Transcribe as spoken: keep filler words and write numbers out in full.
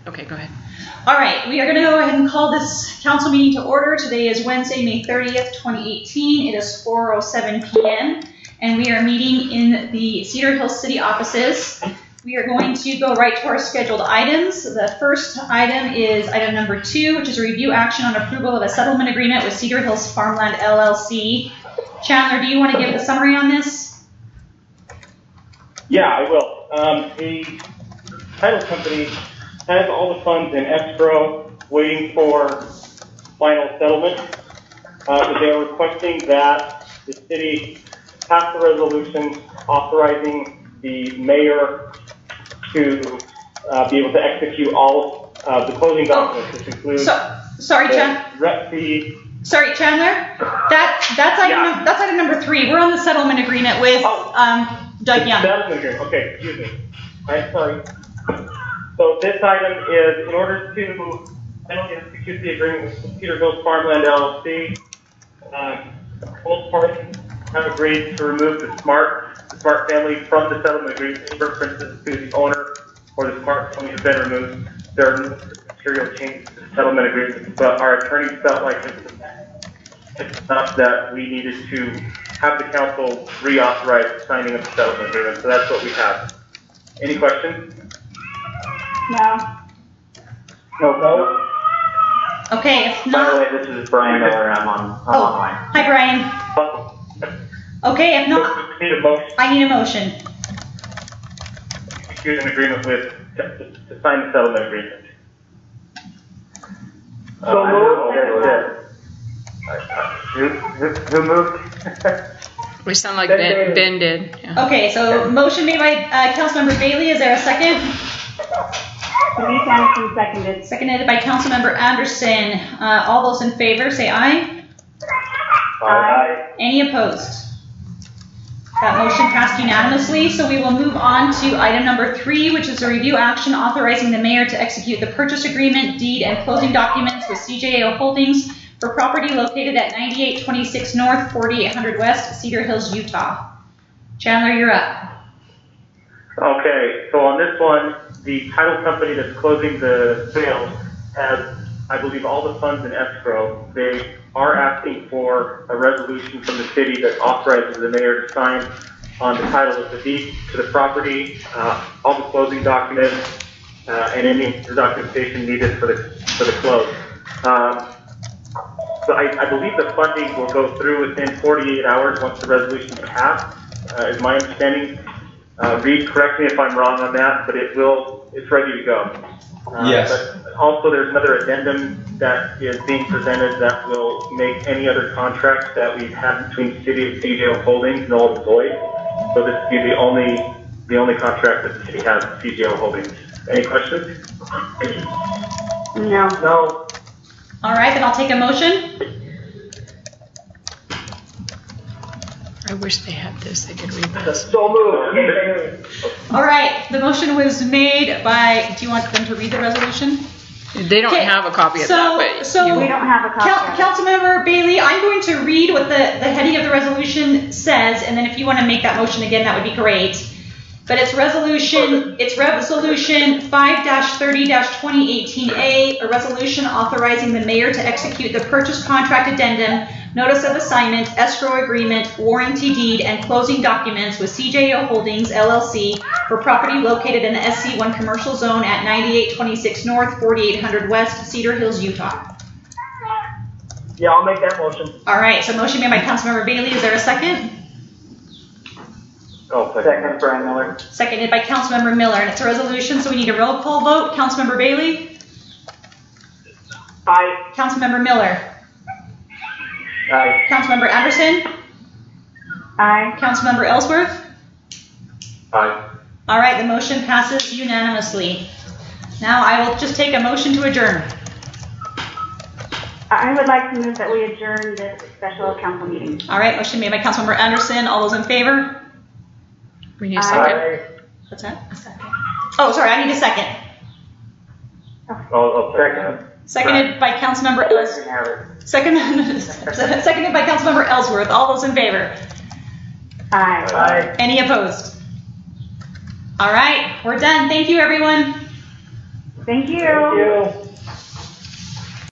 Okay, go ahead. All right, we are going to go ahead and call this council meeting to order. Today is Wednesday, May thirtieth, twenty eighteen. It is four oh seven p m and we are meeting in the Cedar Hills City offices. We are going to go right to our scheduled items. The first item is item number two, which is a review action on approval of a settlement agreement with Cedar Hills Farmland L L C. Chandler, do you want to give the summary on this? Yeah, I will. Um, the title company has all the funds in escrow waiting for final settlement. Uh, they are requesting that the city pass a resolution authorizing the mayor to uh, be able to execute all uh, the closing documents, which includes so, sorry, Chan- rep fee. Sorry, Chandler. That that's item Yeah. num- that's item number three. We're on the settlement agreement with Oh. um, Doug Young. Settlement agreement. Okay, excuse me. All right, sorry. So this item is in order to finally execute the agreement with Cedar Hills Farmland L L C. Uh, both parties have agreed to remove the Smart the Smart family from the settlement agreement. Any references to the owner or the Smart family have been removed. There are no material changes to the settlement agreement, but our attorneys felt like it's enough that we needed to have the council reauthorize the signing of the settlement agreement. So that's what we have. Any questions? No. No, no. Okay, if By the not, way, this is Brian Miller. I'm on. I'm oh, online. hi Brian. Okay, if not, We need a motion I need a motion. to execute an agreement with, to, to sign the settlement agreement. So moved. Who, who, who moved? We sound like Ben, ben did. Yeah. Okay, so motion made by uh, Councilmember Bailey. Is there a second? Denise Anderson seconded. Seconded by Councilmember Anderson. Uh, all those in favor, say aye. Aye. Any opposed? That motion passed unanimously, so we will move on to item number three, which is a review action authorizing the mayor to execute the purchase agreement, deed, and closing documents with C J A O Holdings for property located at ninety-eight twenty-six North, forty-eight hundred West, Cedar Hills, Utah. Chandler, you're up. Okay, so on this one, the title company that's closing the sale has, I believe, all the funds in escrow. They are asking for a resolution from the city that authorizes the mayor to sign on the title of the deed to the property, uh, all the closing documents, uh, and any documentation needed for the for the close. Um, so I, I believe the funding will go through within forty-eight hours once the resolution is passed, uh, is my understanding. Uh, Reed, correct me if I'm wrong on that, but it will, it's ready to go. Uh, Yes. But also there's another addendum that is being presented that will make any other contracts that we've had between the city and C J O Holdings null and void. So this will be the only, the only contract that the city has with C J O Holdings. Any questions? No. No. All right, then I'll take a motion. I wish they had this. I could read this. So moved. All right, the motion was made by, do you want them to read the resolution? They don't Okay, have a copy of so- that, but so- you, We don't have a copy Coun- of it. Councilmember Bailey, I'm going to read what the, the heading of the resolution says, and then if you want to make that motion again, that would be great. But it's resolution, it's resolution five thirty twenty eighteen A, a resolution authorizing the mayor to execute the purchase contract addendum, notice of assignment, escrow agreement, warranty deed, and closing documents with C J O Holdings L L C for property located in the S C one commercial zone at ninety-eight twenty-six North, forty-eight hundred West, Cedar Hills, Utah. Yeah, I'll make that motion. All right, so motion made by Councilmember Bailey. Is there a second? Oh, Second, Brian Miller. Seconded by Councilmember Miller, and it's a resolution, so we need a roll call vote. Councilmember Bailey? Aye. Councilmember Miller? Aye. Councilmember Anderson? Aye. Councilmember Ellsworth? Aye. All right, the motion passes unanimously. Now I will just take a motion to adjourn. I would like to move that we adjourn this special council meeting. All right, motion made by Councilmember Anderson. All those in favor? we need a second. Aye. What's that? A second. Oh, sorry, I need a second. I'll, I'll second. Seconded by Councilmember Ellsworth. Second, seconded by Councilmember Ellsworth. All those in favor? Aye. Aye. Any opposed? All right, we're done. Thank you, everyone. Thank you. Thank you.